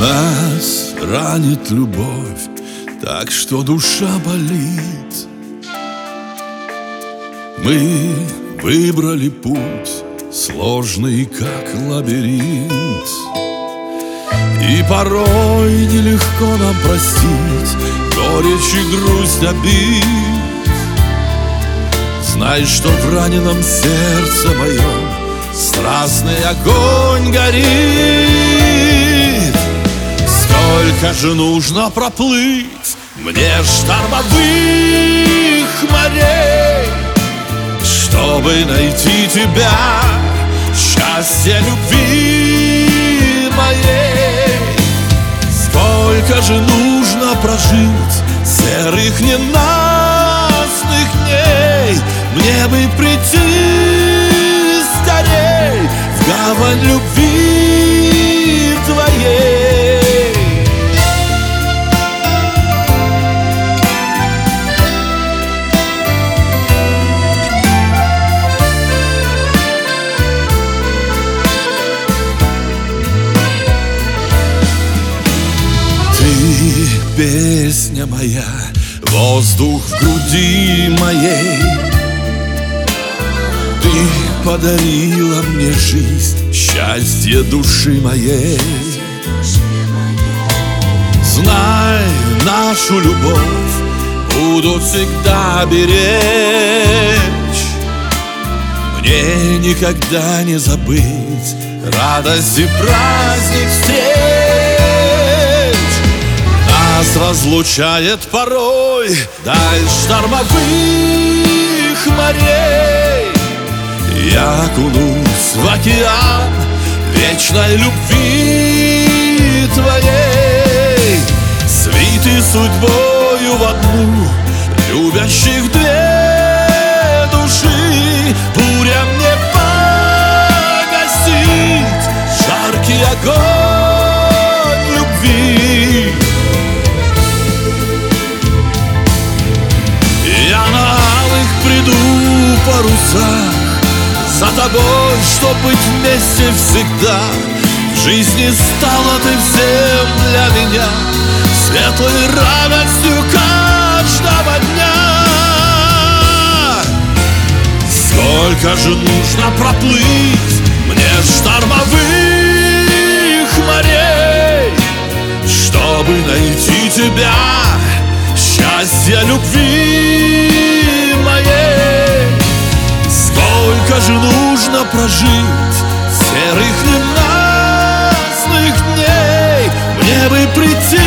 Нас ранит любовь, так что душа болит. Мы выбрали путь, сложный как лабиринт, и порой нелегко нам простить горечь и грусть обид. Знай, что в раненом сердце моем страстный огонь горит. Сколько же нужно проплыть мне штормовых морей, чтобы найти тебя, счастье любви моей. Сколько же нужно прожить серых ненастных дней, мне бы прийти скорей в гавань любви твоей. Ты песня моя, воздух в груди моей. Ты подарила мне жизнь, счастье души моей. Знай, нашу любовь буду всегда беречь. Мне никогда не забыть радость и праздник встреч. Нас разлучает порой даль штормовых морей. Я окунусь в океан вечной любви твоей, свиты судьбою в одну, любящих две души. Буря мне погасит жаркий огонь любви. Я на алых приду парусах за тобой, чтоб быть вместе всегда. В жизни стала ты всем для меня, светлой радостью каждого дня. Сколько же нужно проплыть мне штормовых морей, чтобы найти тебя, счастье любви моей. Сколько же нужно прожить серых ненастных дней, мне бы прийти